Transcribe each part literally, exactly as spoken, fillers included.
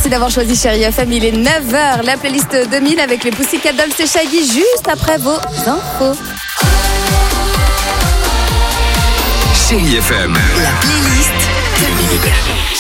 d'avoir choisi Chérie F M. Il est neuf heures. La playlist deux mille avec les Pussycat Dolls et Shaggy juste après vos infos. Chérie F M. La playlist deux mille.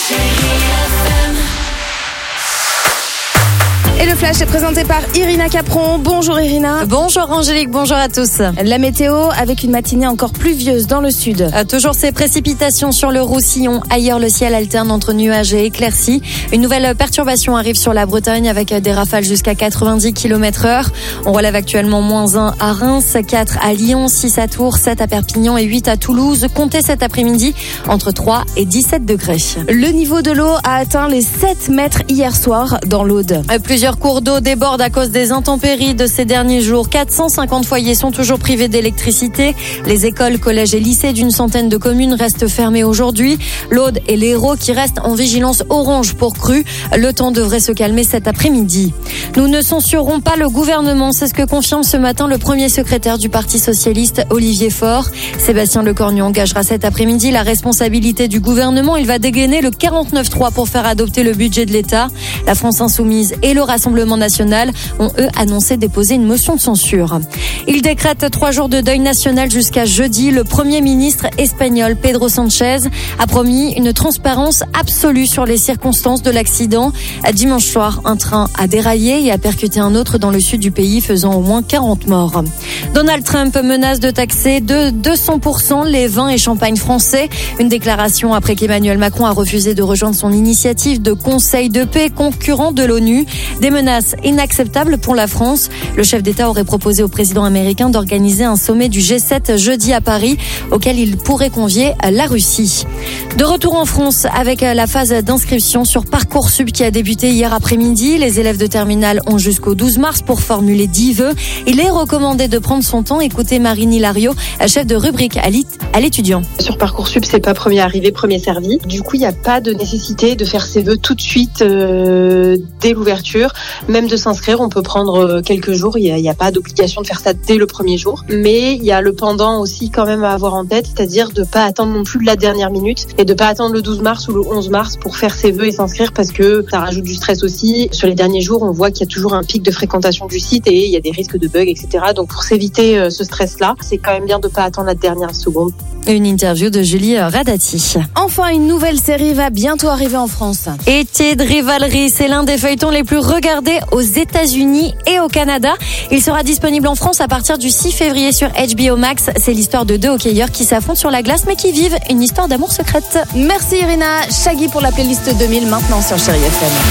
Et le flash est présenté par Irina Capron. Bonjour Irina. Bonjour Angélique, bonjour à tous. La météo avec une matinée encore pluvieuse dans le sud. Euh, toujours ces précipitations sur le Roussillon. Ailleurs, le ciel alterne entre nuages et éclaircies. Une nouvelle perturbation arrive sur la Bretagne avec des rafales jusqu'à quatre-vingt-dix kilomètres heure. On relève actuellement moins un à Reims, quatre à Lyon, six à Tours, sept à Perpignan et huit à Toulouse. Comptez cet après-midi entre trois et dix-sept degrés. Le niveau de l'eau a atteint les sept mètres hier soir dans l'Aude. Euh, plusieurs cours d'eau débordent à cause des intempéries de ces derniers jours. quatre cent cinquante foyers sont toujours privés d'électricité. Les écoles, collèges et lycées d'une centaine de communes restent fermés aujourd'hui. L'Aude et l'Hérault qui restent en vigilance orange pour crue. Le temps devrait se calmer cet après-midi. Nous ne censurerons pas le gouvernement, c'est ce que confirme ce matin le premier secrétaire du Parti socialiste, Olivier Faure. Sébastien Lecornu engagera cet après-midi la responsabilité du gouvernement. Il va dégainer le quarante-neuf trois pour faire adopter le budget de l'État. La France insoumise et le Rassemblement national ont eux annoncé déposer une motion de censure. Ils décrètent trois jours de deuil national jusqu'à jeudi. Le Premier ministre espagnol Pedro Sánchez a promis une transparence absolue sur les circonstances de l'accident. Dimanche soir, un train a déraillé et a percuté un autre dans le sud du pays, faisant au moins quarante morts. Donald Trump menace de taxer de deux cents pour cent les vins et champagnes français. Une déclaration après qu'Emmanuel Macron a refusé de rejoindre son initiative de conseil de paix concurrent de l'ONU. Des menaces inacceptables pour la France. Le chef d'État aurait proposé au président américain d'organiser un sommet du G sept jeudi à Paris, auquel il pourrait convier la Russie. De retour en France avec la phase d'inscription sur Parcoursup qui a débuté hier après-midi. Les élèves de terminale ont jusqu'au douze mars pour formuler dix vœux. Il est recommandé de prendre son temps. Écoutez Marine Hilario, chef de rubrique à l'étudiant. Sur Parcoursup, c'est pas premier arrivé, premier servi. Du coup, il n'y a pas de nécessité de faire ses vœux tout de suite euh, dès l'ouverture. Même de s'inscrire, on peut prendre quelques jours. Il n'y a, a pas d'obligation de faire ça dès le premier jour. Mais il y a le pendant aussi quand même à avoir en tête, c'est-à-dire de pas attendre non plus la dernière minute et de pas attendre le douze mars ou le onze mars pour faire ses vœux et s'inscrire parce que ça rajoute du stress aussi. Sur les derniers jours, on voit qu'il y a toujours un pic de fréquentation du site et il y a des risques de bugs, et cetera. Donc pour s'éviter ce stress-là, c'est quand même bien de pas attendre la dernière seconde. Une interview de Julie Radati. Enfin, une nouvelle série va bientôt arriver en France. Été de rivalerie, c'est l'un des feuilletons les plus regardés aux États-Unis et au Canada. Il sera disponible en France à partir du six février sur H B O Max. C'est l'histoire de deux hockeyeurs qui s'affrontent sur la glace mais qui vivent une histoire d'amour secrète. Merci Irina. Shaggy pour la playlist deux mille maintenant sur Chérie F M.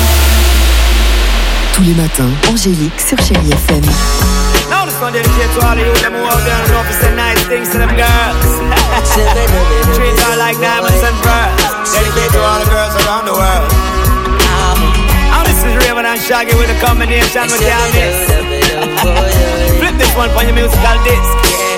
Tous les matins, Angélique sur Chérie F M. Now this one dedicated to all of you them who out there and love to say nice things to them girls. Treat her like diamonds and pearls. Dedicated to all the girls around the world. Now this is Raven and Shaggy with a combination with y'all miss. Flip this one for your musical disc.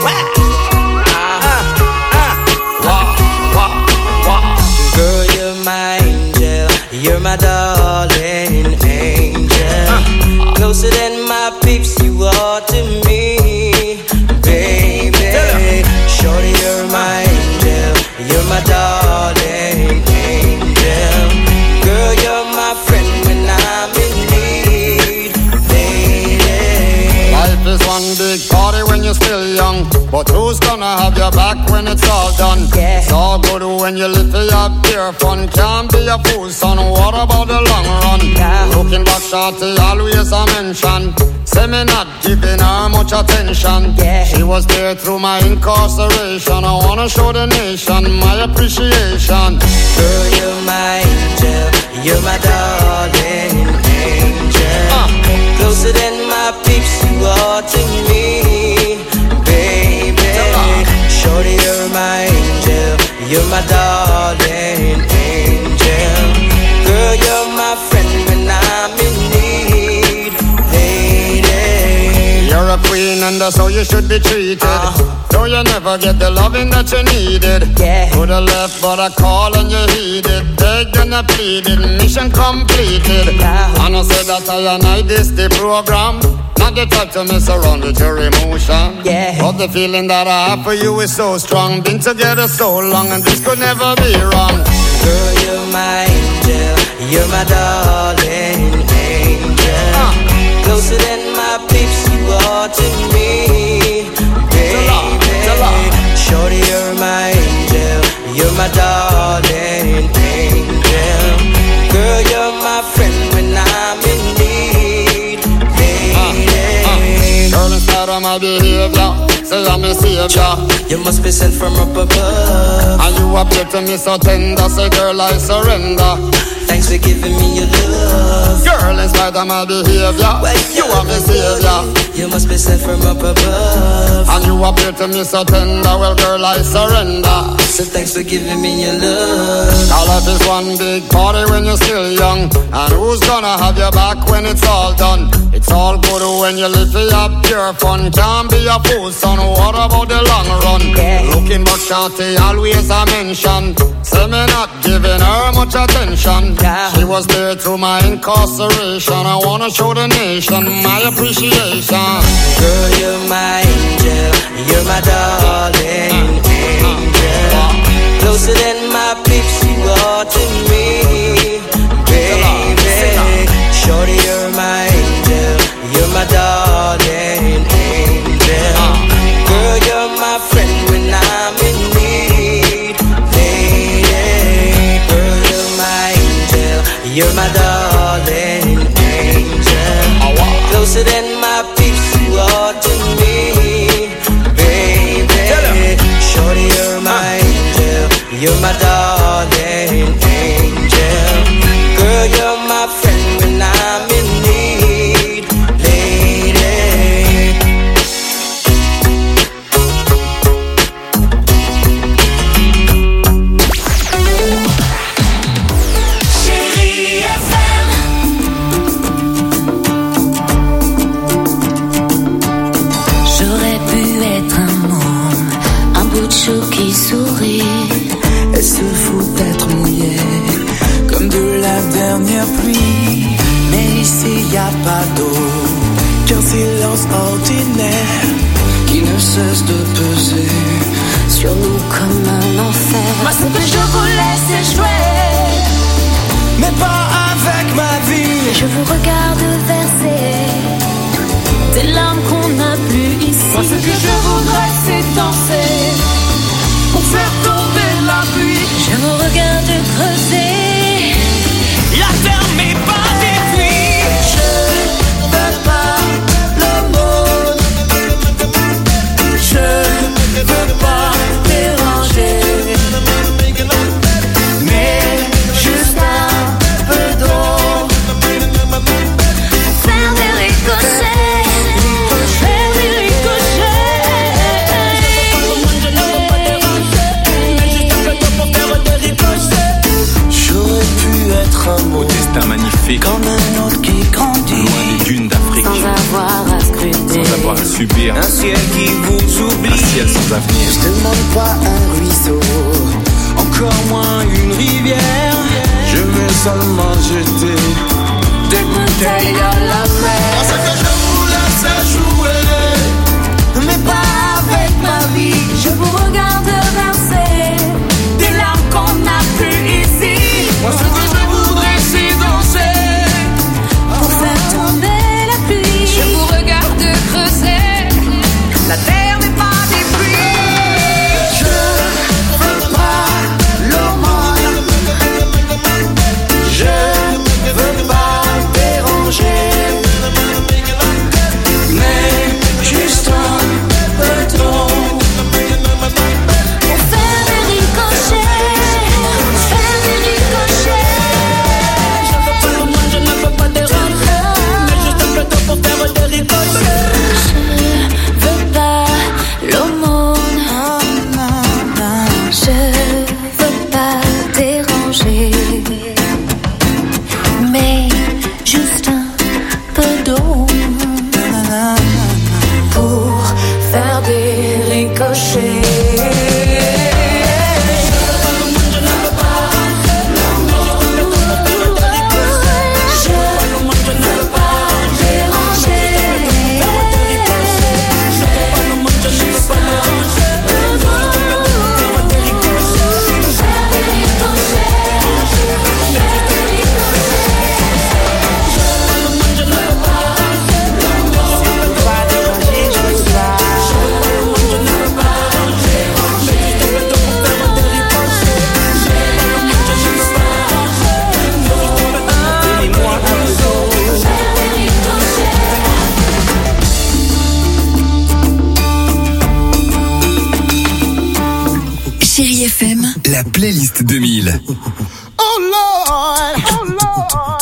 Girl, you're my angel. You're my darling angel. Uh. Closer than my peeps, you are to me, baby. Shorty, you're my angel. You're my darling angel. Girl, you're my friend when I'm in need, baby. Life is one big party when you're still young, but who's gonna have your back when it's all done? Yeah. It's all good when you live for your pure fun. Can't be a fool, son. What about the long run? Yeah. Looking back, shorty, always a mention. Say me not giving her much attention. Yeah. She was there through my incarceration. I wanna show the nation my appreciation. Girl, you're my angel. You're my darling angel. Uh. Closer than my peeps, you are to me, baby. Shorty, you're my angel. You're my darling angel. Girl, you're my friend when I'm in need, lady. You're a queen and that's how you should be treated. Uh-huh. Though you never get the loving that you needed. Yeah. Coulda left but I call and you heeded. Begged and I pleaded, mission completed. Yeah. And I said that I and I this the program. Not the type to mess around with your emotion. Yeah. But the feeling that I have for you is so strong. Been together so long and this could never be wrong. Girl, you're my angel, you're my darling angel. uh. Closer than my peeps, you are to me, baby. Shorty, you're my angel, you're my darling angel. Girl, you're my friend when I'm in need, baby. uh, uh. Girl, instead of my behavior, say I'm a savior. You must be sent from up above. And you appear to me so tender, say girl I surrender. Thanks for giving me your love. Girl, in spite of my behavior, well, you are my savior. You must be sent from up above. And you appear to me so tender, well girl I surrender. So thanks for giving me your love. Now life is one big party when you're still young. And who's gonna have your back when it's all done? It's all good when you live for your pure fun. Can't be a fool son, what about the long run? Yeah. Looking back shorty, always a mention. Say me not giving her much attention. Yeah. She was there through my incarceration. I wanna show the nation my appreciation. Girl, you're my angel, you're my darling angel. Closer than my peeps, you are to me, baby. Shorty, you're my angel, you're my darling angel. Girl, you're my friend when I'm in need, lady. Girl, you're my angel, you're my darling angel. Closer than my peeps, you are to me, baby. Shorty, you're my angel, you're my darling angel. Girl, you're my friend when I'm in need, lady. Chérie F M. J'aurais pu être un môme, un bout de chou qui sourit. Elle se fout d'être mouillée comme de la dernière pluie. Mais ici y a pas d'eau qu'un silence ordinaire qui ne cesse de peser Sur nous comme un enfer. Moi ce que je voulais c'est jouer, mais pas avec ma vie. je vous regarde verser des larmes qu'on n'a plus ici. Moi ce que je voudrais c'est danser pour faire tomber la pluie. Je vous regarde creuser La terre n'est pas détruite. Je veux pas l'aumône, je veux pas déranger, mais juste un peu d'eau. faire des ricochets, faire des ricochets. Je ne veux pas déranger, mais juste un peu d'eau pour faire des ricochets. J'aurais pu être un mot Au destin magnifique, comme un autre qui grandit, loin des dunes d'Afrique, Sans avoir à scruter, sans avoir à subir un ciel qui vous oublie. un ciel sans avenir. Je demande pas un ruisseau, encore moins une rivière. Je vais seulement jeter des bouteilles à la mer. Ce que je voulais c'est jouer, mais pas avec ma vie. je vous regarde verser Des larmes qu'on n'a plus ici. Moi ce que je voudrais c'est danser pour faire tomber la pluie. Je vous regarde creuser. La terre n'est pas détruite. Je veux pas l'aumône, je veux pas déranger, mais juste un peu d'eau pour faire des ricochets, faire des ricochets. Je veux pas l'aumône, je ne veux pas déranger, mais juste un peu d'eau pour faire des ricochets. Je veux pas l'aumône, je veux pas déranger, mais juste un peu d'eau pour faire des ricochets. Je Chérie F M, la playlist deux mille. Oh Lord, oh Lord.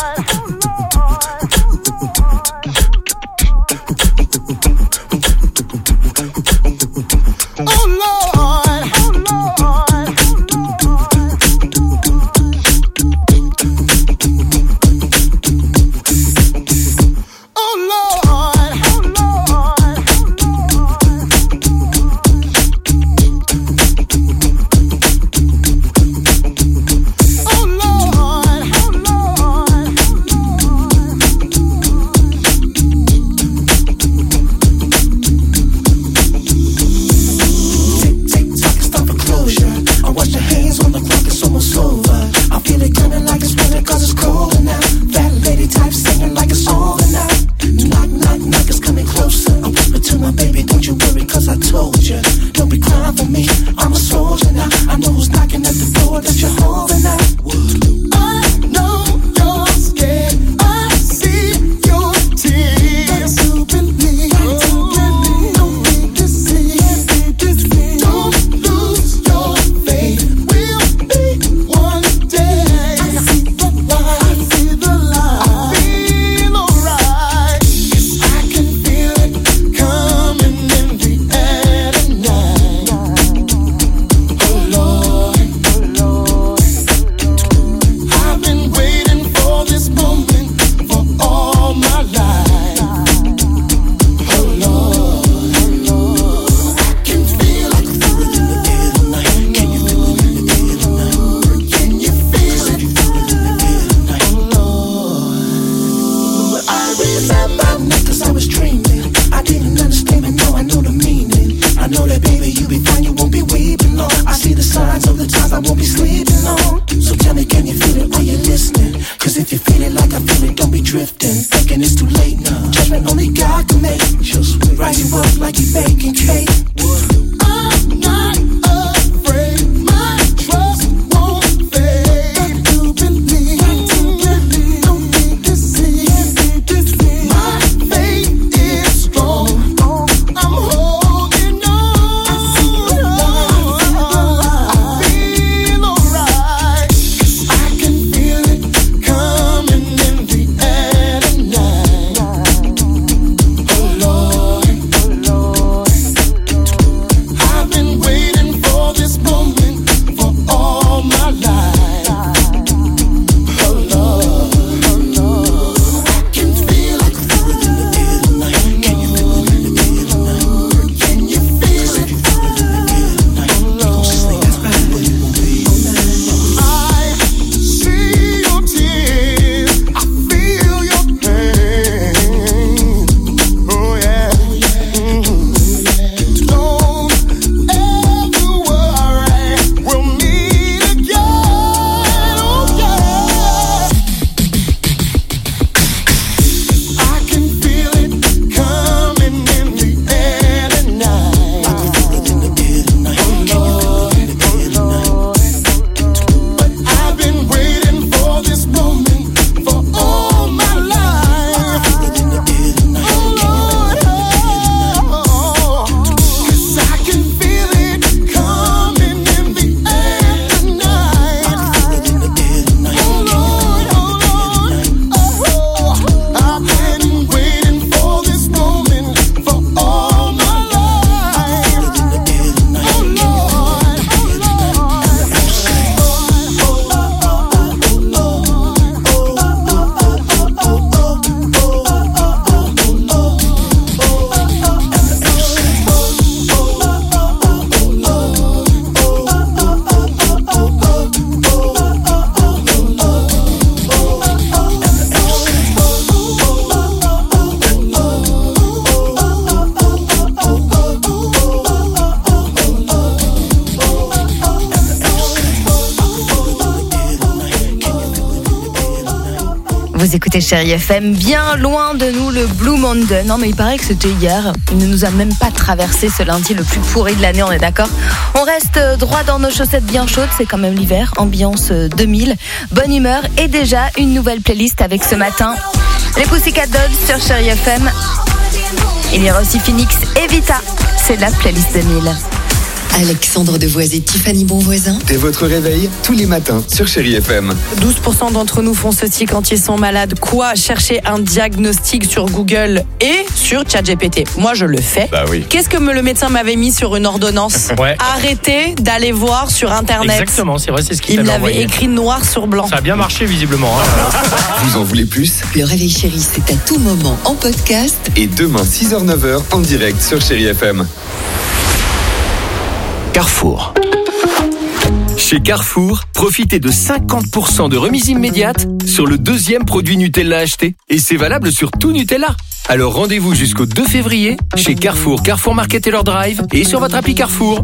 Vous écoutez Chérie F M, bien loin de nous le Blue Monday. Non mais il paraît que c'était hier. Il ne nous a même pas traversé ce lundi le plus pourri de l'année, on est d'accord? On reste droit dans nos chaussettes bien chaudes, c'est quand même l'hiver, ambiance deux mille. Bonne humeur et déjà une nouvelle playlist avec ce matin les Pussycat Dolls sur Chérie F M. Il y aura aussi Phoenix et Vita, c'est la playlist deux mille. Alexandre Devoise et Tiffany Bonvoisin. Et votre réveil tous les matins sur Chérie F M. douze pour cent d'entre nous font ceci quand ils sont malades. Quoi? Chercher un diagnostic sur Google et sur ChatGPT. Moi, je le fais. Bah oui. Qu'est-ce que me- le médecin m'avait mis sur une ordonnance? Ouais. Arrêtez d'aller voir sur Internet. Exactement, c'est vrai, c'est ce qu'il Il me t'avait l'avait envoyé. écrit noir sur blanc. Ça a bien marché visiblement. Hein. Vous en voulez plus? Le réveil chéri, c'est à tout moment en podcast. Et demain, six heures neuf heures en direct sur Chérie F M. Carrefour. Chez Carrefour, profitez de cinquante pour cent de remise immédiate sur le deuxième produit Nutella acheté. Et c'est valable sur tout Nutella. Alors rendez-vous jusqu'au deux février chez Carrefour, Carrefour Market et leur drive et sur votre appli Carrefour.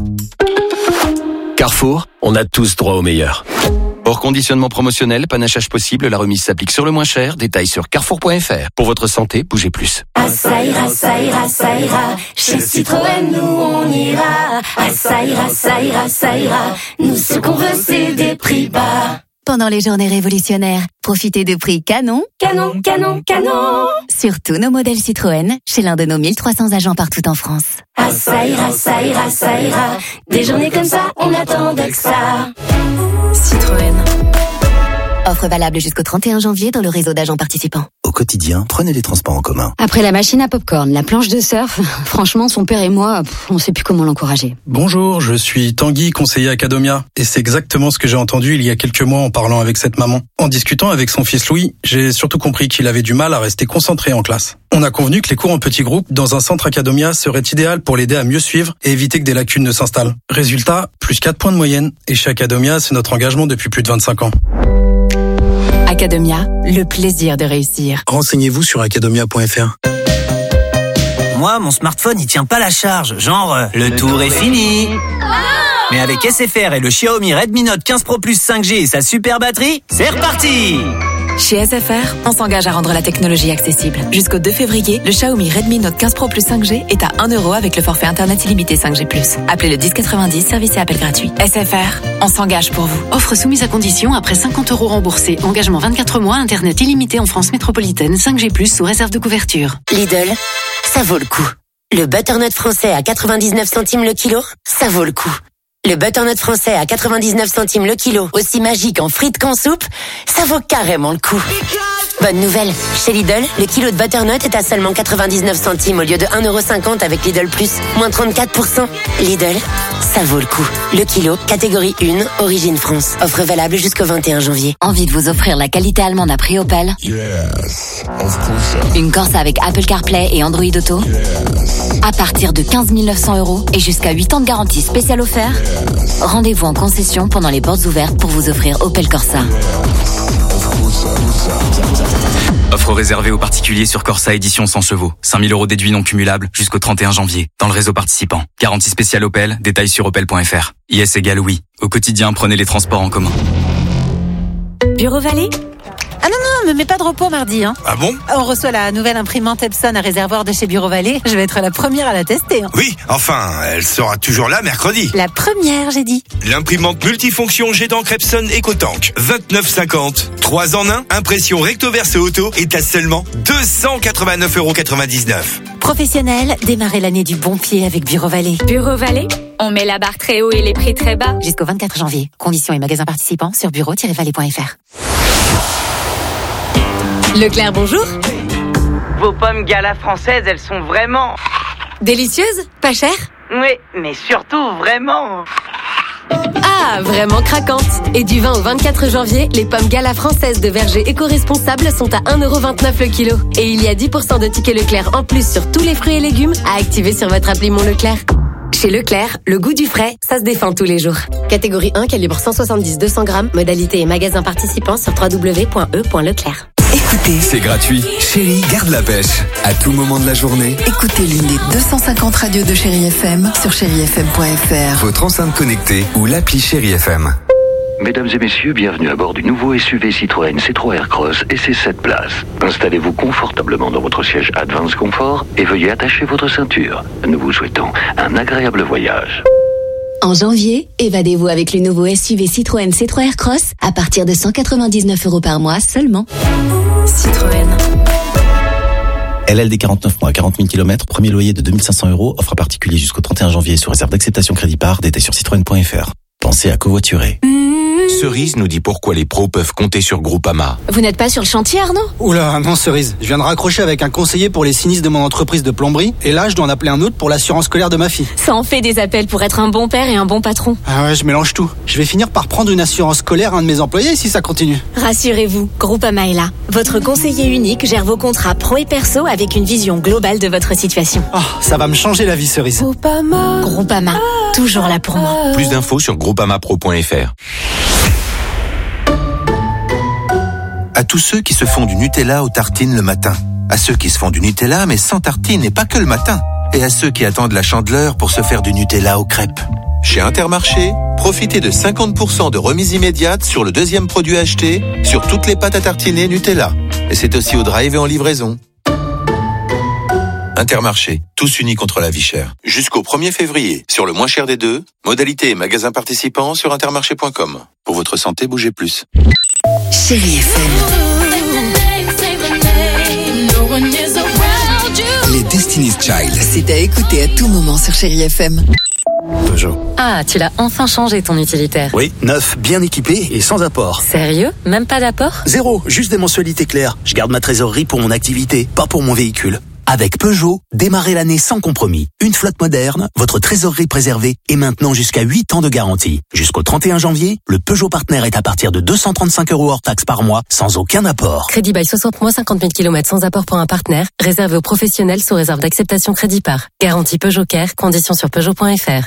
Carrefour, on a tous droit au meilleur. Hors conditionnement promotionnel, panachage possible, la remise s'applique sur le moins cher. Détails sur carrefour point f r. Pour votre santé, bougez plus. Ah ça ira, ça ira, ça ira. Chez Citroën, nous on ira. Ah ça ira, ça ira, ça ira. Nous ce qu'on veut c'est des prix bas. Pendant les journées révolutionnaires, profitez de prix canon, Canon, canon, canon. sur tous nos modèles Citroën, chez l'un de nos mille trois cents agents partout en France. Ah ça ira, ça ira, ça ira. Des journées comme ça, on attendait que ça. Citroën. Offre valable jusqu'au trente et un janvier dans le réseau d'agents participants. Au quotidien, prenez les transports en commun. Après la machine à popcorn, la planche de surf, franchement, son père et moi, pff, on sait plus comment l'encourager. Bonjour, je suis Tanguy, conseiller Academia. Et c'est exactement ce que j'ai entendu il y a quelques mois en parlant avec cette maman. En discutant avec son fils Louis, j'ai surtout compris qu'il avait du mal à rester concentré en classe. On a convenu que les cours en petits groupes dans un centre Academia seraient idéal pour l'aider à mieux suivre et éviter que des lacunes ne s'installent. Résultat, plus quatre points de moyenne. Et chez Academia, c'est notre engagement depuis plus de vingt-cinq ans. Academia, le plaisir de réussir. Renseignez-vous sur academia point f r. Moi, mon smartphone, il tient pas la charge. Genre, euh, le, le tour, tour est, est fini. Mais avec S F R et le Xiaomi Redmi Note quinze Pro Plus cinq G et sa super batterie, c'est reparti! Chez S F R, on s'engage à rendre la technologie accessible. Jusqu'au deux février, le Xiaomi Redmi Note quinze Pro Plus cinq G est à un euro avec le forfait internet illimité cinq G plus. Appelez le dix quatre-vingt-dix, service et appel gratuit. S F R, on s'engage pour vous. Offre soumise à condition après cinquante euros remboursés. Engagement vingt-quatre mois, internet illimité en France métropolitaine, cinq G plus sous réserve de couverture. Lidl, ça vaut le coup. Le butternut français à quatre-vingt-dix-neuf centimes le kilo, ça vaut le coup. Le butternut français à quatre-vingt-dix-neuf centimes le kilo, aussi magique en frites qu'en soupe, ça vaut carrément le coup. Bonne nouvelle, chez Lidl, le kilo de butternut est à seulement quatre-vingt-dix-neuf centimes au lieu de un euro cinquante avec Lidl Plus, moins trente-quatre pour cent. Lidl, ça vaut le coup. Le kilo, catégorie un, origine France. Offre valable jusqu'au vingt et un janvier. Envie de vous offrir la qualité allemande à prix Opel? Yes, of course. Une Corsa avec Apple CarPlay et Android Auto? Yes. À partir de quinze mille neuf cents euros et jusqu'à huit ans de garantie spéciale offert? Yes. Rendez-vous en concession pendant les portes ouvertes pour vous offrir Opel Corsa. Yes. Offre réservée aux particuliers sur Corsa édition cent chevaux. cinq mille euros déduits non cumulables jusqu'au trente et un janvier. Dans le réseau participant. Garantie spéciale Opel. Détails sur opel point f r. I S égale oui. Au quotidien, prenez les transports en commun. Bureau Vallée? Ah non, non, me mets pas de repos mardi. Hein. Ah bon? On reçoit la nouvelle imprimante Epson à réservoir de chez Bureau Vallée. Je vais être la première à la tester. Hein. Oui, enfin, elle sera toujours là mercredi. La première, j'ai dit. L'imprimante multifonction jet d'encre Epson EcoTank. vingt-neuf cinquante. trois en un. Impression recto verso auto est à seulement deux cent quatre-vingt-neuf euros quatre-vingt-dix-neuf. Professionnel, démarrez l'année du bon pied avec Bureau Vallée. Bureau Vallée, on met la barre très haut et les prix très bas. Jusqu'au vingt-quatre janvier. Conditions et magasins participants sur bureau tiret vallée point f r. Leclerc, bonjour. Vos pommes Gala françaises, elles sont vraiment... Délicieuses? Pas chères? Oui, mais surtout vraiment... Ah, vraiment craquantes. Et du vingt au vingt-quatre janvier, les pommes Gala françaises de verger éco-responsables sont à un euro vingt-neuf le kilo. Et il y a dix pour cent de tickets Leclerc en plus sur tous les fruits et légumes à activer sur votre appli Mon Leclerc. Chez Leclerc, le goût du frais, ça se défend tous les jours. Catégorie un, calibre cent soixante-dix deux cents grammes, modalité et magasin participant sur w w w point e point leclerc. Écoutez, c'est gratuit. Chérie, garde la pêche. À tout moment de la journée, écoutez l'une des deux cent cinquante radios de Chérie F M sur chérie f m point f r. votre enceinte connectée ou l'appli Chérie F M. Mesdames et messieurs, bienvenue à bord du nouveau S U V Citroën C trois Aircross et ses sept places. Installez-vous confortablement dans votre siège Advance Comfort et veuillez attacher votre ceinture. Nous vous souhaitons un agréable voyage. En janvier, évadez-vous avec le nouveau S U V Citroën C trois Aircross à partir de cent quatre-vingt-dix-neuf euros par mois seulement. Citroën. L L D quarante-neuf mois, quarante mille kilomètres, premier loyer de deux mille cinq cents euros, offre à particulier jusqu'au trente et un janvier sous réserve d'acceptation crédit par, détail sur citroën point f r. Pensez à covoiturer. Cerise nous dit pourquoi les pros peuvent compter sur Groupama. Vous n'êtes pas sur le chantier, Arnaud? Oula, non Cerise. Je viens de raccrocher avec un conseiller pour les sinistres de mon entreprise de plomberie et là, je dois en appeler un autre pour l'assurance scolaire de ma fille. Ça en fait des appels pour être un bon père et un bon patron. Ah ouais, je mélange tout. Je vais finir par prendre une assurance scolaire à un de mes employés si ça continue. Rassurez-vous, Groupama est là. Votre conseiller unique gère vos contrats pro et perso avec une vision globale de votre situation. Oh, ça va me changer la vie, Cerise. Groupama. Groupama, toujours là pour moi. Plus d'infos sur groupama pro point f r. À tous ceux qui se font du Nutella aux tartines le matin. À ceux qui se font du Nutella mais sans tartines et pas que le matin. Et à ceux qui attendent la Chandeleur pour se faire du Nutella aux crêpes. Chez Intermarché, profitez de cinquante pour cent de remise immédiate sur le deuxième produit acheté sur toutes les pâtes à tartiner Nutella. Et c'est aussi au drive et en livraison. Intermarché, tous unis contre la vie chère. Jusqu'au premier février, sur le moins cher des deux, modalités et magasins participants sur intermarché point com. Pour votre santé, bougez plus. Chérie F M. Les Destiny's Child. C'est à écouter à tout moment sur Chérie F M. Peugeot. Ah, tu l'as enfin changé ton utilitaire. Oui, neuf, bien équipé et sans apport. Sérieux? Même pas d'apport? Zéro, juste des mensualités claires. Je garde ma trésorerie pour mon activité, pas pour mon véhicule. Avec Peugeot, démarrez l'année sans compromis. Une flotte moderne, votre trésorerie préservée et maintenant jusqu'à huit ans de garantie. Jusqu'au trente et un janvier, le Peugeot Partner est à partir de deux cent trente-cinq euros hors taxe par mois, sans aucun apport. Crédit by soixante mois, cinquante mille kilomètres sans apport pour un partenaire, réservé aux professionnels sous réserve d'acceptation crédit par. Garantie Peugeot Care, conditions sur peugeot point f r.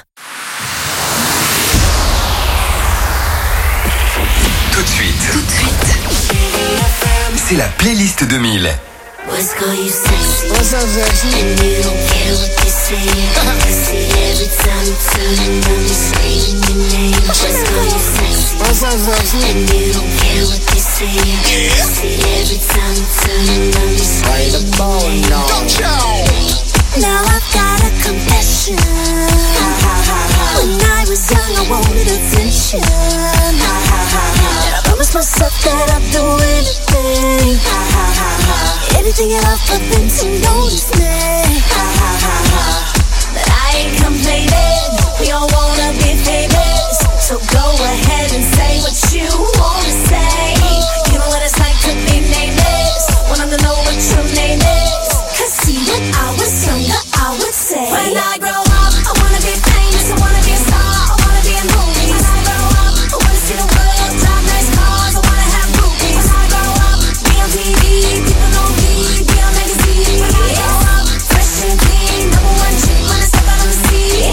Tout de suite. Tout de suite. C'est la playlist deux mille. What's call you sexy? What's up, sexy? And you don't care what they say. I see every time you turn on me screaming your name. What's call you sexy? What's up, sexy? And you don't care what they say. I see every time you turn on me screaming your name. Don't you? Now I've got a confession. When I was young, I wanted attention. And I promised myself that I'd do anything. Anything at all for them to notice me. But I ain't complaining. We all wanna be famous. So go ahead and say what you wanna say. You know what it's like to be nameless. Want them to know what your name is. Cause see, when I was younger, I would say, when I grow up, I wanna be famous. I wanna be a star. I wanna be in movies. When I grow up, I wanna see the world. Drive nice cars. I wanna have groupies. When I grow up, be on T V. People know me. Be on magazine. When I grow up, fresh and clean. Number one chick when I step out on the scene.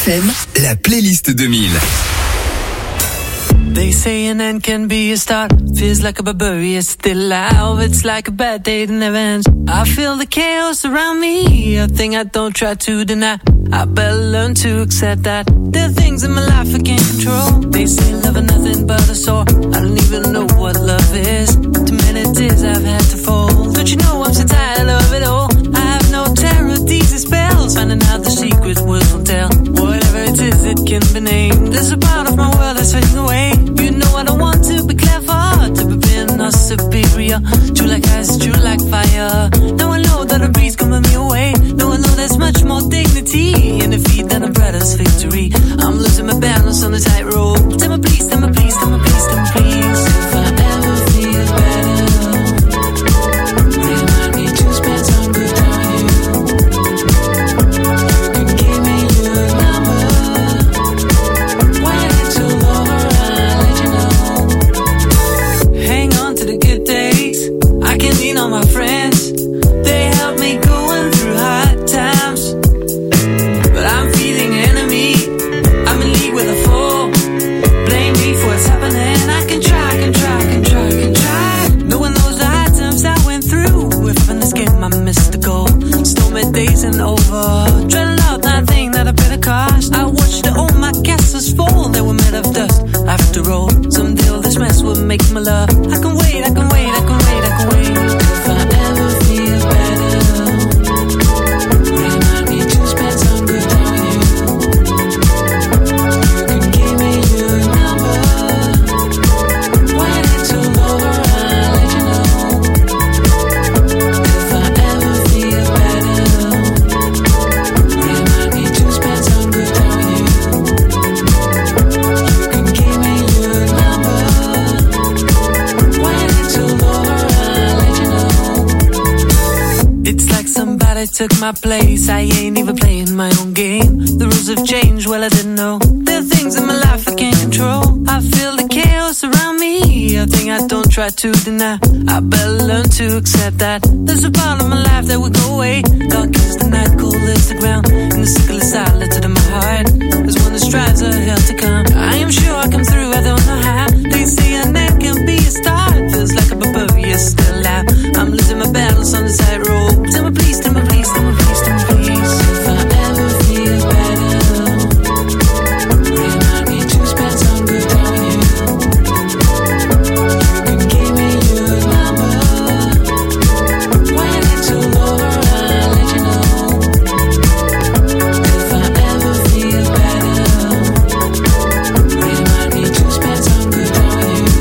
M, la playlist deux mille. They say an end can be a start. Feels like a barbarian still alive. It's like a bad day that never ends. I feel the chaos around me, a thing I don't try to deny. I better learn to accept that there are things in my life I can't control. They say love is nothing but a sore. I don't even know what love is. Too many tears I've had to fold. Don't you know I'm so tired of it all? I have no terror, these are spells. Finding out the secret words won't tell. Whatever it is, it can be named. There's a part of my world that's fading away. You know I don't want to be clever, to be being or superior. True like ice, true like fire. Now I know that a breeze coming me away. Now I know there's much more dignity in defeat than a brother's victory. I'm losing my balance on the tightrope. Tell me please, tell me please, tell me please, tell me please. If I ever feel better, remind me to spend some good time with you. You can give me your number. When it's all over, I'll let you know. Hang on to the good days. I can lean on my friends. They help me going through hard times. But I'm feeling enemy. I'm in league with a foe. Blame me for what's happening. I can try, can try, can try, can try. Knowing those hard times I went through. If in this game I missed the goal. Stormy days and over. Dreading out that thing that I paid the cost. I watched all my castles fall. They were made of dust. After all, someday all this mess will make my love. I can wait, I can wait, I can wait, I can wait. If I ever feel better, remind me to spend some good time with you. You can give me your number. When it's all over, I'll let you know. If I ever feel better, remind me to spend some good time with you. You can give me your number. When it's all over, I'll let you know. It's like somebody took my place. I ain't even playing my own game. The rules have changed, well I didn't know. There are things in my life I can't control. I feel the chaos around me, a thing I don't try to deny. I better learn to accept that there's a part of my life that will go away. Dark is the night, cold is the ground, and the sickle is silent in my heart. There's one that strives a hell to come. I am sure I come through, I don't know how. They say an end can be a start. Feels like a barbarian still alive. I'm losing my battles on the tightrope. Tell me please, tell me please, tell me please, tell me please. If I ever feel better, remind me to spend some good time with you. You can give me your number. When it's all over, I'll let you know. If I ever feel better, remind me to spend some good time with you.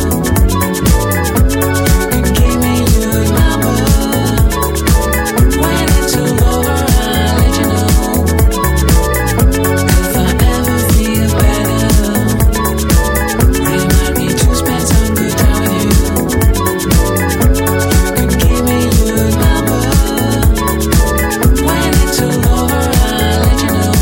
You can give me your number. When it's all over, I'll let you know. If I ever feel better, remind me to spend some good time with you. You can give me your number. When it's all over, I'll let you know.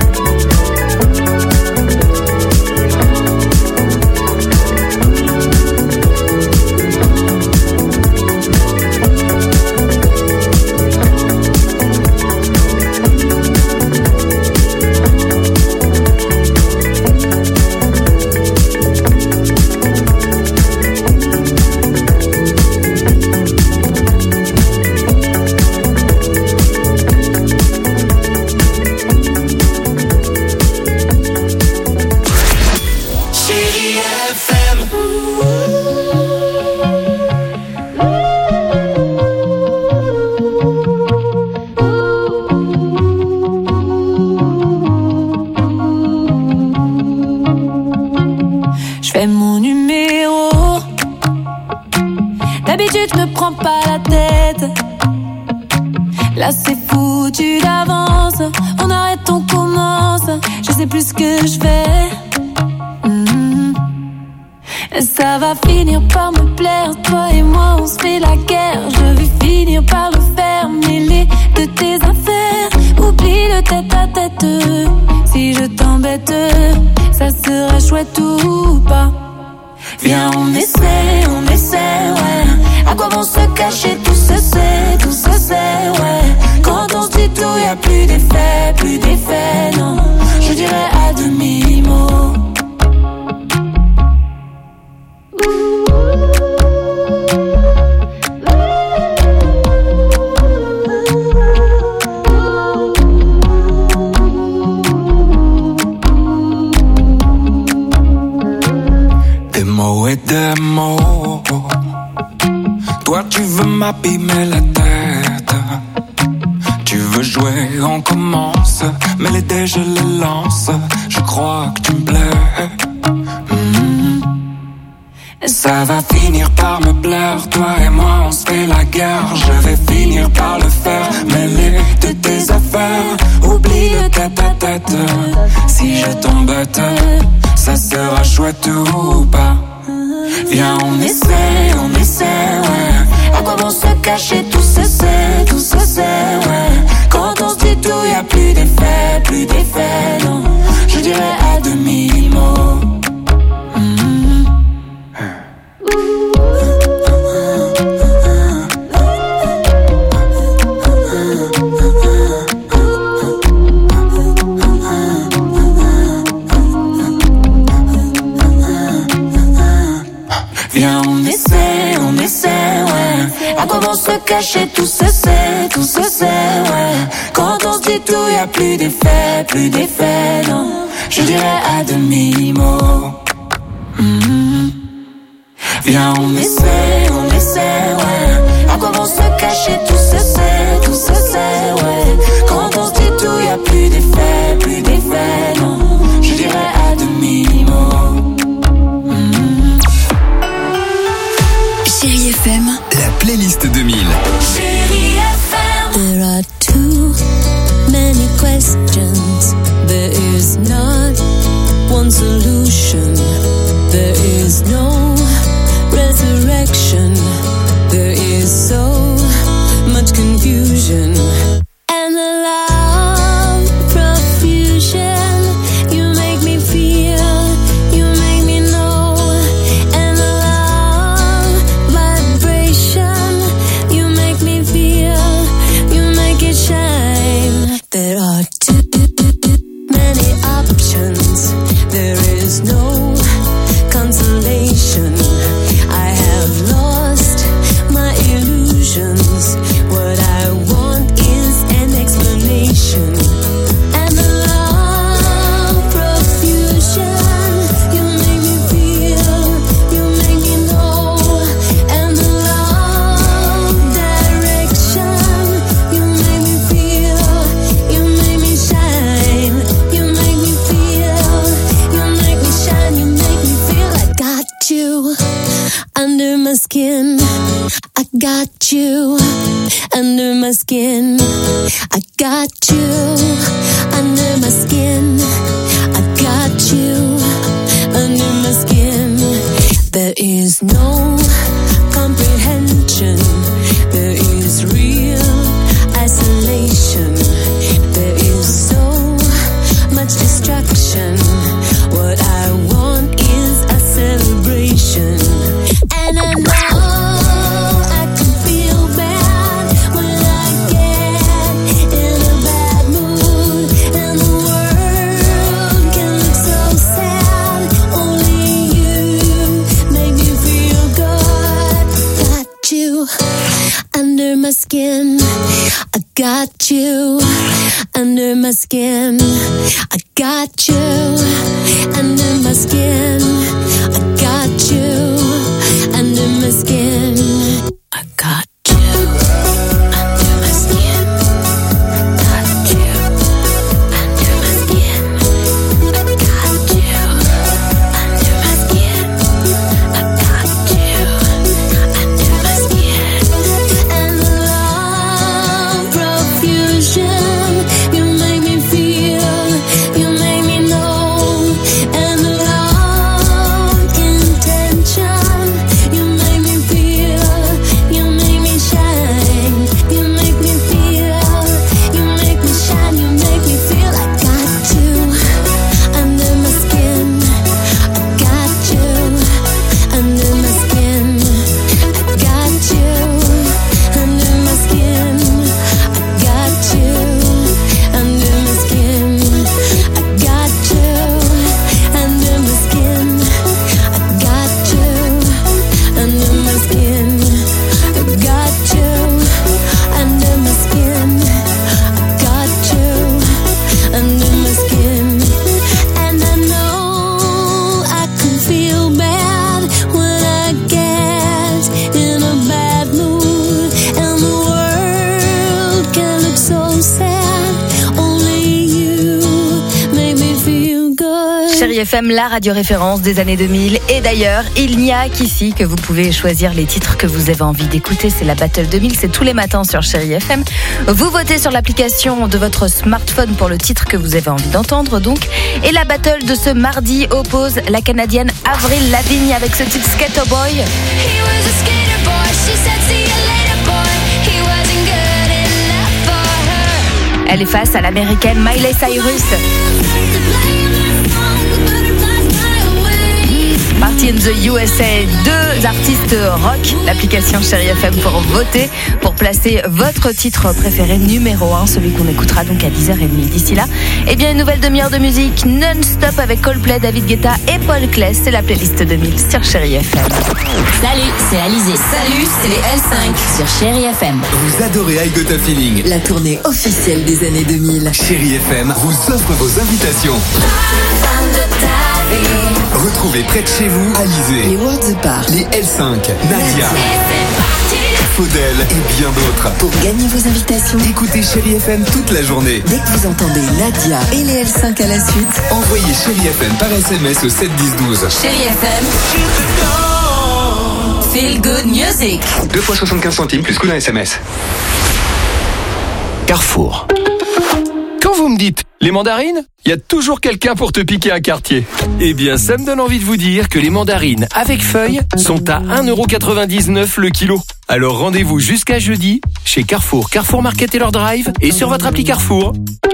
Chérie F M. Je fais mon numéro. D'habitude je me prends pas la tête. Là c'est foutu d'avance. On arrête, on commence. Je sais plus ce que je fais. Mhm. Ça va finir par me plaire. Toi et moi on se fait la guerre. Je vais finir par le faire. Mêler de tes affaires. Oublie le tête à tête. Si je t'embête, ça sera chouette ou pas. Viens on essaie, on essaie, ouais. À quoi vont se cacher, tout se sait, tout se sait, ouais. Quand on se dit tout, y'a plus d'effet, plus d'effet, non. Je dirais et des mots. Toi tu veux m'abîmer la tête, tu veux jouer, on commence, mais les dés je les lance. Je crois que tu me plais. Mmh. Ça va finir par me plaire, toi et moi on se fait la guerre. Je vais finir par le faire, mêler de tes affaires. Oublie le tête-à-tête, si je t'embête, ça sera chouette ou pas. Viens on essaie, on essaie, ouais. À quoi bon se cacher, tout se sait, tout se sait, ouais. Quand on se dit tout, y'a plus d'effet, plus d'effet, non. Je dirais à demi-mot. Mmh. Viens on essaie, on essaie, ouais. À quoi bon se cacher, tout se sait, tout se sait, ouais. Quand on se dit tout, y'a plus d'effet, plus d'effet, non. Je dirais à demi-mot. Mmh. Viens on essaie, on essaie, ouais. À quoi bon se cacher, tout se sait, tout se sait, ouais. Quand on se dit tout, y'a plus d'effet, plus d'effet, non. Je dirais à demi-mot. Chérie F M, la playlist deux mille. Chérie F M. There are too many questions. There is not one solution. There is no resurrection. There is so much confusion. And the love profusion. You make me feel, you make me know. And the love vibration. You make me feel, you make it shine. There are too many options. There is no consolation. I have lost my illusions. What I want is an explanation. And the love profusion. You make me feel, you make me know. And the love direction. You make me feel, you make me shine. You make me feel, you make me shine. You make me feel I got you under my skin. I got you under my skin. I got you under my skin. I got you under my skin. There is no comprehension. There is real isolation. There is so much destruction. What I want is a celebration. And I know I can feel bad when I get in a bad mood. And the world can look so sad. Only you make me feel good. Got you under my skin. I got you under my skin. I got you under my skin. I got you under my skin. I got you under my skin. Got you under my skin. I got you under my skin. I got you under my skin. And the love profusion. You make me feel, you make me know. And the love Chérie F M, la radio référence des années deux mille. Et d'ailleurs, il n'y a qu'ici que vous pouvez choisir les titres que vous avez envie d'écouter. C'est la Battle deux mille, c'est tous les matins sur Chérie F M. Vous votez sur l'application de votre smartphone pour le titre que vous avez envie d'entendre, donc. Et la Battle de ce mardi oppose la Canadienne Avril Lavigne avec ce titre Skater Boy. Elle est face à l'américaine Miley Cyrus. Party in the U S A, deux artistes rock. L'application Chérie F M pour voter, pour placer votre titre préféré numéro un, celui qu'on écoutera donc à dix heures trente. D'ici là, eh bien une nouvelle demi-heure de musique non-stop avec Coldplay, David Guetta et Paul Claes. C'est la playlist deux mille sur Chérie F M. Salut, c'est Alizé. Salut, c'est les L cinq sur Chérie F M. Vous adorez I Got a Feeling, la tournée officielle des années deux mille. Chérie F M vous offre vos invitations. Retrouvez près de chez vous Alizé, les World the Park, les L cinq, Nadia, Faudel et bien d'autres. Pour gagner vos invitations, écoutez Chérie F M toute la journée. Dès que vous entendez Nadia et les L cinq à la suite, envoyez Chérie F M par S M S au sept dix douze. Chérie F M, Feel Good Music. deux fois soixante-quinze centimes plus coût d'un S M S. Carrefour. Quand vous me dites les mandarines, il y a toujours quelqu'un pour te piquer un quartier. Eh bien, ça me donne envie de vous dire que les mandarines avec feuilles sont à un euro quatre-vingt-dix-neuf le kilo. Alors rendez-vous jusqu'à jeudi chez Carrefour, Carrefour Market et leur drive et sur votre appli Carrefour.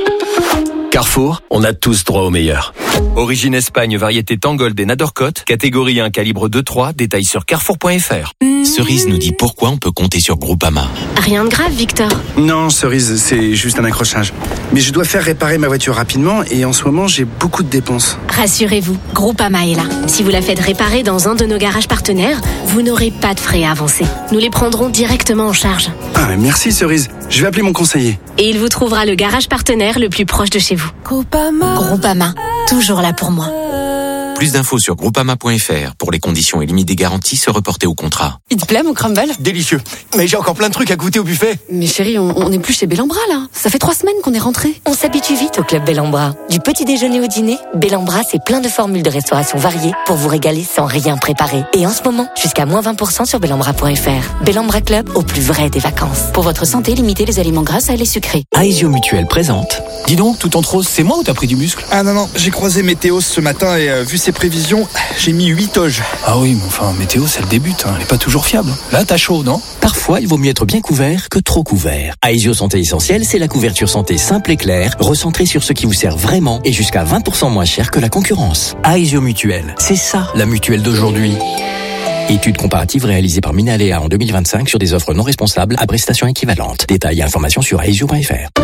Carrefour, on a tous droit au meilleur. Origine Espagne, variété Tangold et Nadorcot, catégorie un, calibre deux trois, détail sur carrefour point f r. Cerise nous dit pourquoi on peut compter sur Groupama. Rien de grave, Victor. Non, Cerise, c'est juste un accrochage. Mais je dois faire réparer ma voiture rapidement et en ce moment, j'ai beaucoup de dépenses. Rassurez-vous, Groupama est là. Si vous la faites réparer dans un de nos garages partenaires, vous n'aurez pas de frais à avancer. Nous les prendrons directement en charge. Ah, merci Cerise. Je vais appeler mon conseiller. Et il vous trouvera le garage partenaire le plus proche de chez vous. Groupama. Groupama, toujours là pour moi. Plus d'infos sur groupama point f r. Pour les conditions et limites des garanties, se reporter au contrat. Il te plaît mon crumble? Délicieux. Mais j'ai encore plein de trucs à goûter au buffet. Mais chérie, on, on est plus chez Bellambra là. Ça fait trois semaines qu'on est rentrés. On s'habitue vite au club Bellambra. Du petit déjeuner au dîner, Bellambra c'est plein de formules de restauration variées pour vous régaler sans rien préparer. Et en ce moment, jusqu'à moins vingt pour cent sur bellambra point f r. Bellambra Club, au plus vrai des vacances. Pour votre santé, limitez les aliments gras et les sucrés. Aesio Mutuel présente. Dis donc, tout en rose, c'est moi ou t'as pris du muscle? Ah non, non, j'ai croisé Météo ce matin et euh, vu ses prévisions, j'ai mis huit toges. Ah oui, mais enfin, Météo, c'est le début, hein. Elle est pas toujours fiable. Là, t'as chaud, non? Parfois, il vaut mieux être bien couvert que trop couvert. Aesio Santé Essentielle, c'est la couverture santé simple et claire, recentrée sur ce qui vous sert vraiment et jusqu'à vingt pour cent moins cher que la concurrence. Aesio Mutuel, c'est ça, la mutuelle d'aujourd'hui. Étude comparative réalisée par Minalea en deux mille vingt-cinq sur des offres non responsables à prestations équivalentes. Détails et informations sur aesio point f r.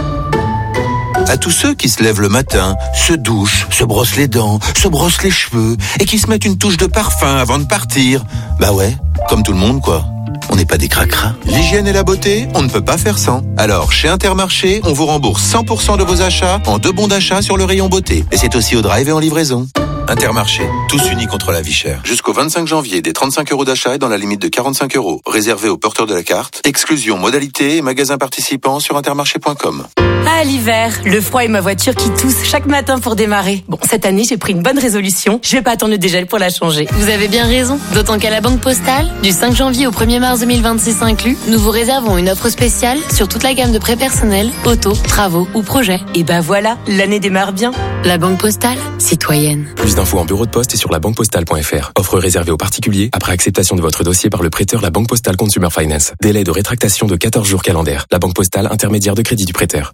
À tous ceux qui se lèvent le matin, se douchent, se brossent les dents, se brossent les cheveux et qui se mettent une touche de parfum avant de partir. Bah ouais, comme tout le monde quoi. On n'est pas des cracras. L'hygiène et la beauté, on ne peut pas faire sans. Alors, chez Intermarché, on vous rembourse cent pour cent de vos achats en deux bons d'achat sur le rayon beauté. Et c'est aussi au drive et en livraison. Intermarché, tous unis contre la vie chère. Jusqu'au vingt-cinq janvier, des trente-cinq euros d'achat et dans la limite de quarante-cinq euros. Réservé aux porteurs de la carte. Exclusion, modalité et magasins participants sur intermarché point com. Ah, l'hiver, le froid et ma voiture qui tousse chaque matin pour démarrer. Bon, cette année, j'ai pris une bonne résolution. Je vais pas attendre le dégel pour la changer. Vous avez bien raison. D'autant qu'à la Banque Postale, du cinq janvier au premier mars deux mille vingt-six inclus, nous vous réservons une offre spéciale sur toute la gamme de prêts personnels, auto, travaux ou projets. Et ben voilà, l'année démarre bien. La Banque Postale, citoyenne. Plus d'infos en bureau de poste et sur la banque postale point f r. Offre réservée aux particuliers après acceptation de votre dossier par le prêteur La Banque Postale Consumer Finance. Délai de rétractation de quatorze jours calendaires. La Banque Postale, intermédiaire de crédit du prêteur.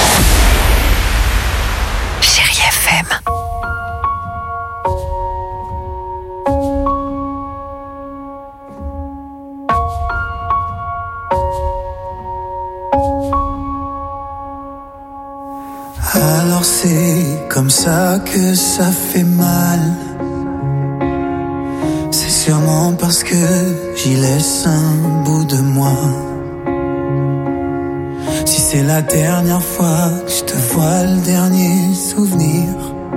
Chérie F M. Alors c'est comme ça que ça fait mal. C'est sûrement parce que j'y laisse un bout de moi. Si c'est la dernière fois que je te vois, le dernier souvenir,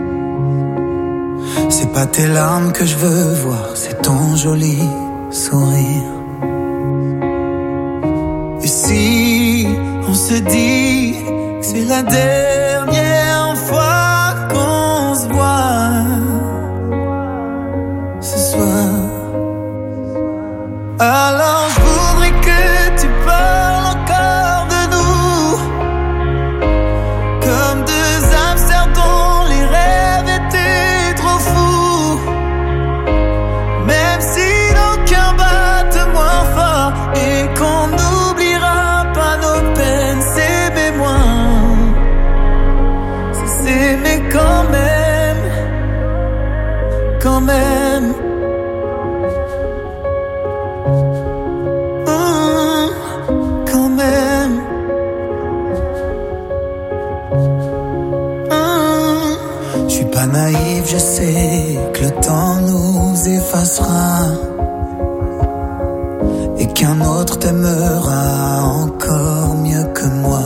c'est pas tes larmes que je veux voir, c'est ton joli sourire. Et si on se dit que c'est la dernière fois qu'on se voit, Alors je voudrais que tu parles encore de nous, comme deux hamsters dont les rêves étaient trop fous. Même si nos cœurs battent moins fort et qu'on n'oubliera pas nos peines, s'aimer moins, c'est s'aimer quand même, quand même. Pas naïf, je sais que le temps nous effacera et qu'un autre t'aimera encore mieux que moi.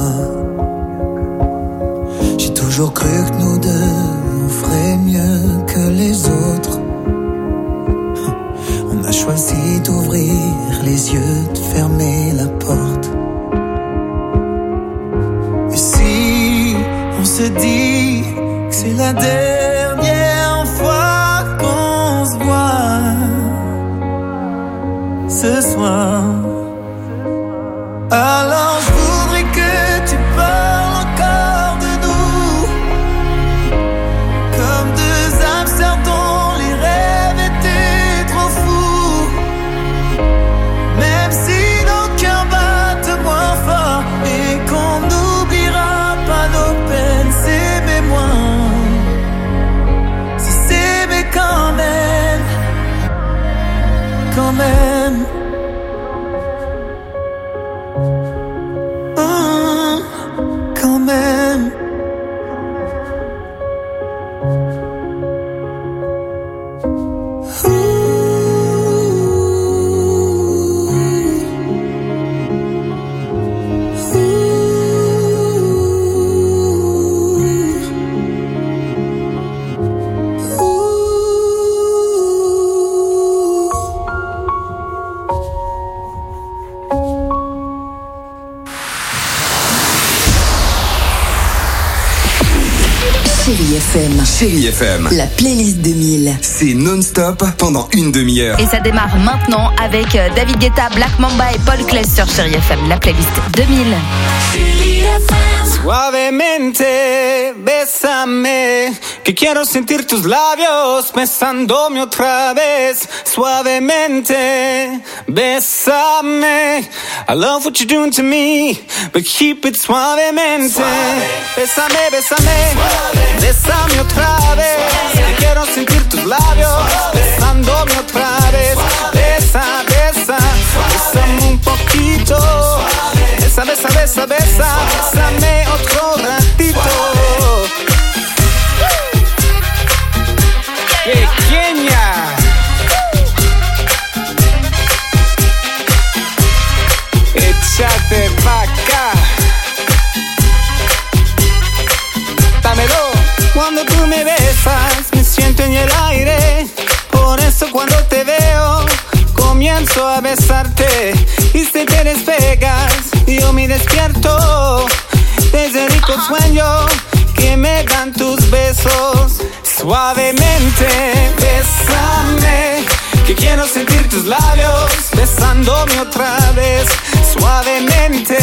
J'ai toujours cru que nous deux on ferait mieux que les autres. On a choisi d'ouvrir les yeux, de fermer la porte. Et si on se dit que c'est la dernière fois qu'on se voit ce soir, alors je voudrais que tu parles encore de nous, comme deux hamsters dont les rêves étaient trop fous. Même si nos cœurs battent moins fort et qu'on n'oubliera pas nos peines, s'aimer moins, quand même, quand même. Mmh, quand même. Chérie F M. Chérie F M. La playlist deux mille. C'est non-stop pendant une demi-heure. Et ça démarre maintenant avec David Guetta, Black Mamba et Paul Claes sur Chérie F M, la playlist deux mille. Suavemente, bésame, que quiero sentir tus labios besándome otra vez. Suavemente, bésame, I love what you're doing to me, but keep it suavemente. Suave. Bésame, bésame, suave. Bésame otra vez, suave. Que quiero sentir tus labios suave. Besándome otra vez. Suave. Besa, besa, suave. Bésame un poquito. Suave. Besa, besa, besa, besa, bésame otro ratito. Pequeña. Échate pa' acá. Dámelo. Cuando tú me besas, me siento en el aire. Por eso cuando te veo, comienzo a besarte. Y si te despegas, yo me despierto desde el rico sueño que me dan tus besos. Suavemente, bésame, que quiero sentir tus labios besándome otra vez. Suavemente,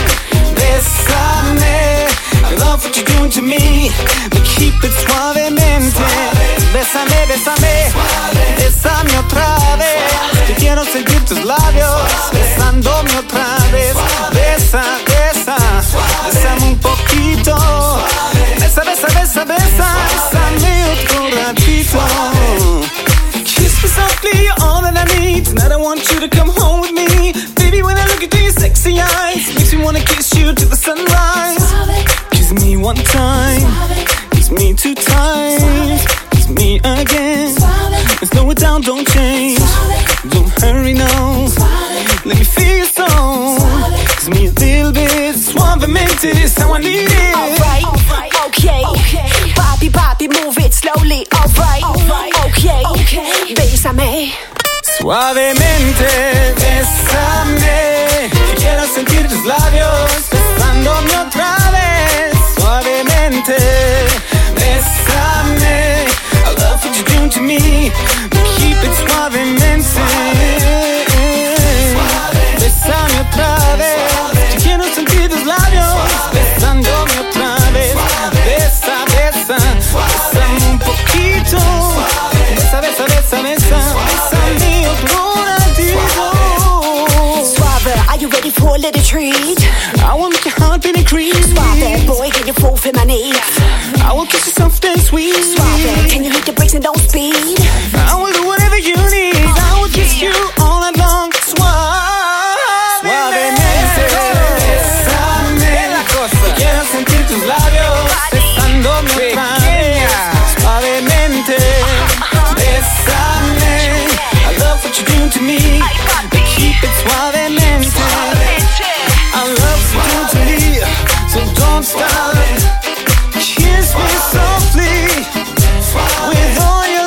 bésame, I love what you're doing to me, but keep it suavemente. Bésame, bésame, bésame otra vez, que quiero sentir tus labios besándome otra vez. Besa, besa, bésame un poquito. Besa, besa, besa, besa, bésame otro ratito. Kiss me softly, you're all that I need. Tonight I want you to come home with me. Baby, when I look into your sexy eyes, makes me wanna kiss you to the sunrise. Kiss me one time, kiss me two times, kiss me again. And slow it down, don't change, don't hurry now. Let me feel your soul. Kiss me a little bit, suavemente, is how I need it. Alright, okay, okay. Bobby, Bobby, move it slowly. Alright, okay, okay. Bésame. Suavemente, bésame, quiero sentir tus labios besándome otra vez. Suavemente, bésame, I love what you're doing to me, but keep it suavemente. little treat. I will make your heart beat increase. Suave, boy, get your foot in my knees. I will kiss you soft and sweet. Suave, can you hit the brakes and don't speed? I will do whatever you need. I will kiss you all night long. Suave, suavemente. Bésame, la cosa. Quiero sentir tus labios besándome otra vez. Suavemente. Bésame. I love what you do to me. But keep it suavemente. I love what you do to me. So don't stop. Kiss me softly with all your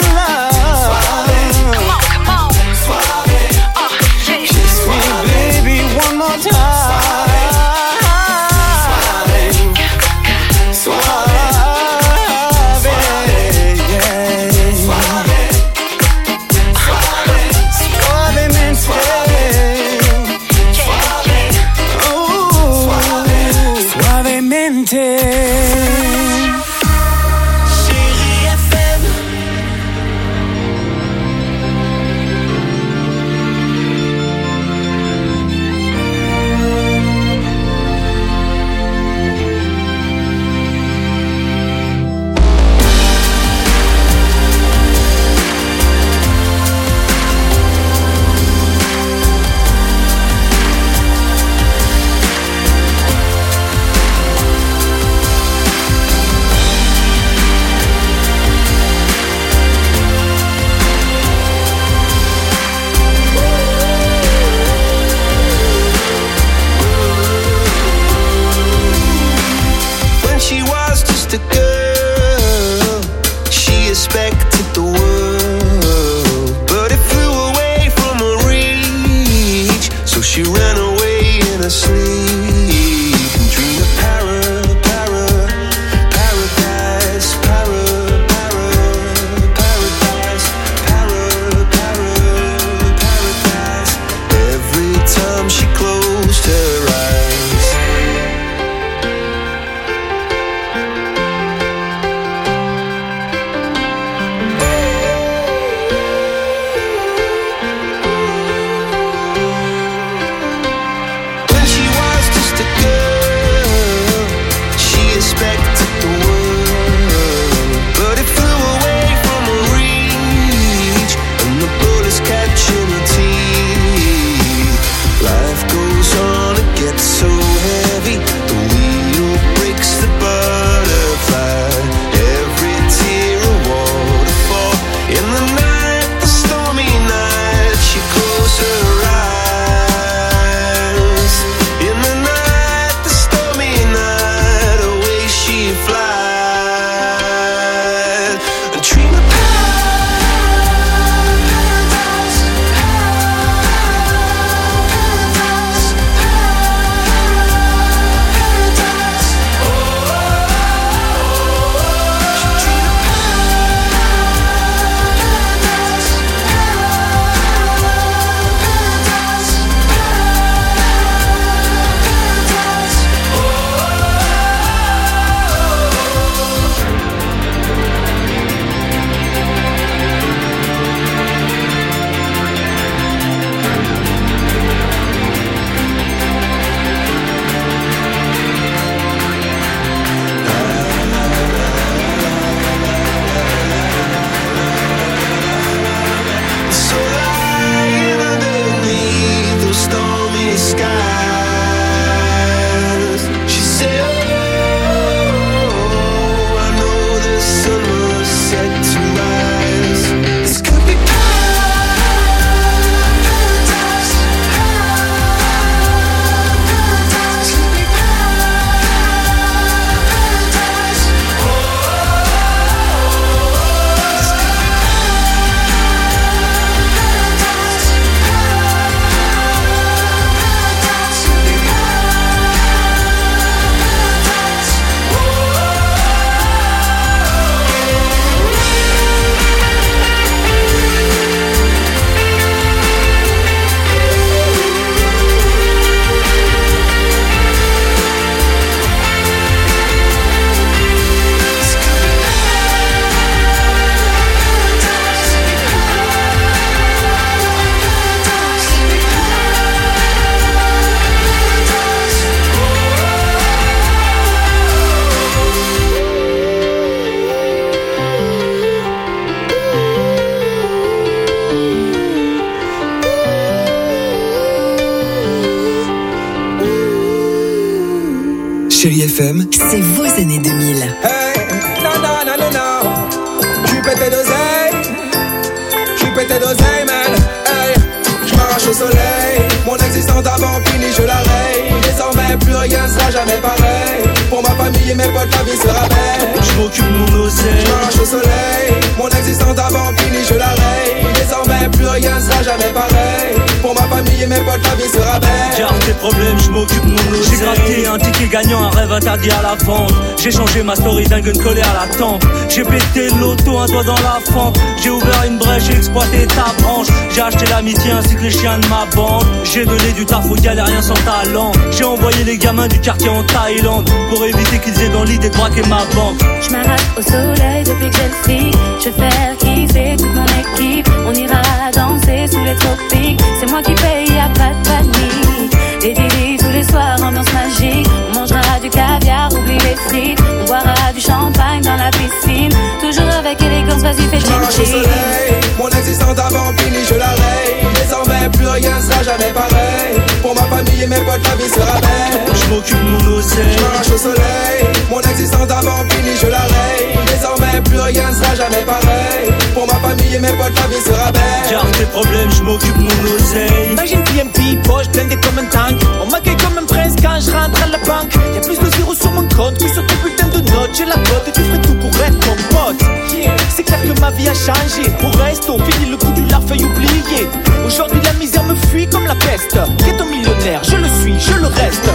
Chérie F M, c'est vos années deux mille. Hey, non, non, non, non, non. J'suis pété d'oseille. J'suis pété d'oseille, man. Hey, j'marrache au soleil. Mon existence d'avant finie, je la raye. Désormais, plus rien sera jamais pareil. Pour ma famille et mes potes, la vie sera belle. J'm'occupe de mon oseille. J'marrache au soleil. Mon existence d'avant finie, je la raye. Désormais, plus rien sera jamais pareil. Pour ma famille et mes potes, la vie sera belle. Garde tes problèmes, j'm'occupe de mon oseille. J'ai gratté un ticket gagnant, un rêve interdit à la vente. J'ai changé ma story d'un gun collé à la tempe. J'ai pété l'auto, un doigt dans la fente. J'ai ouvert une brèche, j'ai exploité ta branche. J'ai acheté l'amitié ainsi que les chiens de ma bande. J'ai donné du taf aux galériens sans talent. J'ai envoyé les gamins du quartier en Thaïlande pour éviter qu'ils aient dans l'idée de braquer ma banque. J'm'arrache au soleil depuis que j'ai le fric. Je vais faire kiffer toute mon équipe. On ira danser sous les tropiques. C'est moi qui paye, y'a pas de panique. Les délits tous les soirs, ambiance magique. On mangera du caviar, oublie les frites. On boira du champagne dans la piscine. Toujours avec élégance, vas-y fais j'marrache au soleil. Mon existence d'avant finie, je la raye. Désormais plus rien sera jamais pareil. Pour ma famille et mes potes, la vie sera belle. J'm'occupe de mon oseille. J'marrache au soleil. Mon existence d'avant finie, je la raye. Désormais plus rien sera jamais pareil. Pour ma famille et mes potes, la vie sera belle. Garde tes problèmes, j'm'occupe de mon oseille. Imagine P M P, poche blindée comme un tank. On m'accueille comme un prince quand je rentre à la banque. Y'a plus de zéros sur mon compte que sur ton putain de notes. J'ai la cote et tu ferais tout pour être mon pote. Yeah. C'est clair que ma vie a changé. Au resto, fini le coup du larfeuille oublié. Aujourd'hui la misère me fuit comme la peste. Ghetto millionnaire, je le suis, je le reste.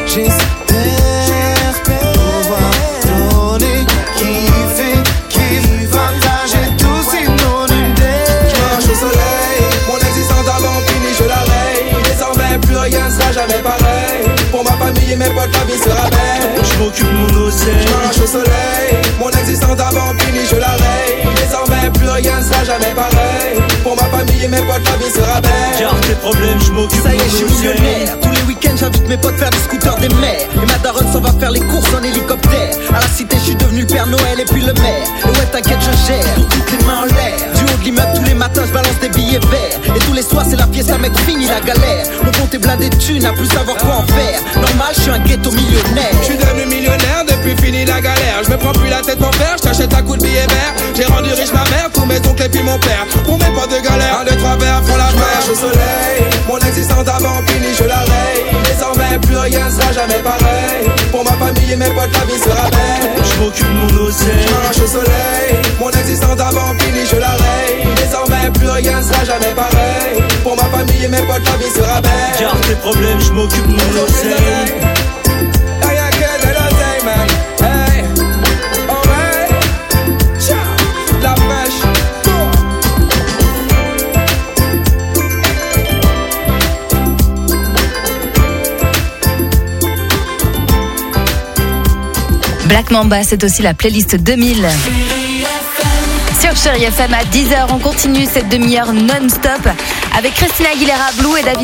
J'espère pouvoir donner, kiffer, kiffer, partager tout sinon une dette. J'marche au soleil, mon existence d'avant finie, je la raye. Désormais plus rien sera jamais pareil. Pour ma famille et mes potes, la vie sera belle. J'm'occupe de mon oseille. J'marche au soleil, mon existence d'avant finie, je la raye. Désormais plus rien sera jamais pareil. Pour ma famille et mes potes, la vie sera belle. Garde tes problèmes, j'm'occupe de mon oseille. Ça y est, j'suis millionnaire. Tous les week-ends, j'invite mes potes faire des scooters des mers. Et ma daronne s'en va faire les courses en hélicoptère. À la cité, j'suis devenu le Père Noël et puis le maire. Et ouais, t'inquiète, je gère. Pour toutes les mains en l'air. Du haut de l'immeuble, tous les matins, j'balance des billets verts. Et tous les soirs, c'est la fiesta, mec, fini la galère. Mon compte est blindé de thunes, à plus savoir quoi en faire. Normal, j'suis un ghetto millionnaire. J'suis devenu millionnaire depuis fini la galère. J'me prends plus la tête mon père, j't'achète un coup de billet vert. J'ai rendu riche ma mère, tous mes oncles et puis mon père. Pour mes potes de galère, un, deux, trois verres font la marche au soleil. Mon existence d'avant finie, je la raye. Désormais plus rien sera jamais pareil. Pour ma famille et mes potes, la vie sera belle. J'm'occupe de mon oseille. J'marche au soleil. Mon existence d'avant finie, je la raye. Désormais plus rien sera jamais pareil. Pour ma famille et mes potes, la vie sera belle. Garde tes problèmes, j'm'occupe de mon oseille. Rien que de l'oseille, man. Hey, alright. Ciao, la pêche. Black Mamba, c'est aussi la playlist deux mille. Sur Chérie F M à dix heures, on continue cette demi-heure non-stop avec Christina Aguilera, Blue et David.